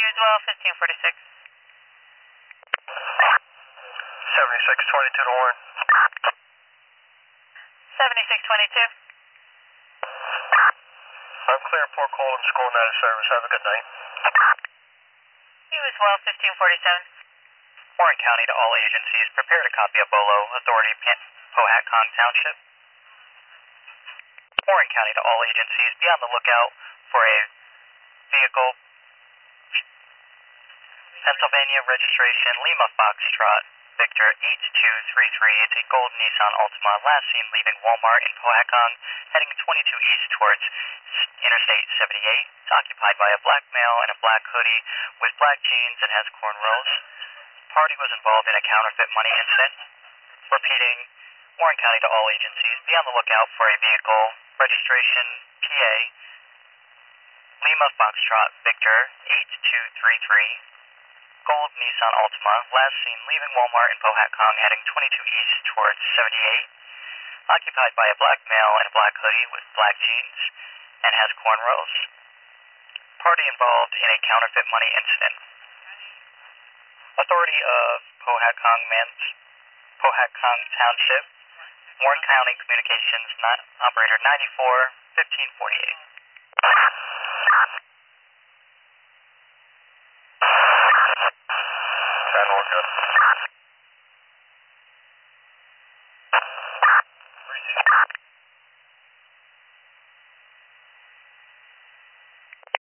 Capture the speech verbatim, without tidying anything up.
as well, fifteen forty-six. seventy-six twenty-two to Warren. seventy-six twenty-two. I'm clear Port Colton School and out of service. Have a good night. You as well, fifteen forty-seven. Warren County to all agencies, prepare to copy a BOLO, Authority Powhatan Township. Warren County to all agencies, be on the lookout for a vehicle, Pennsylvania registration, Lima Foxtrot, Victor eight two three three. It's a gold Nissan Altima, last seen leaving Walmart in Powhatan, heading twenty-two east towards Interstate seventy-eight. It's occupied by a black male in a black hoodie with black jeans and has cornrows. Party was involved in a counterfeit money incident. Repeating, Warren County to all agencies, be on the lookout for a vehicle, registration P A, Lima Foxtrot, Victor eight two three three. Gold Nissan Altima, last seen leaving Walmart in Powhatan, heading twenty-two east towards seventy-eight. Occupied by a black male in a black hoodie with black jeans and has cornrows. Party involved in a counterfeit money incident. Authority of Powhatan, Mans, Powhatan Township, Warren County Communications, not, operator ninety-four fifteen forty-eight. ten, we're good.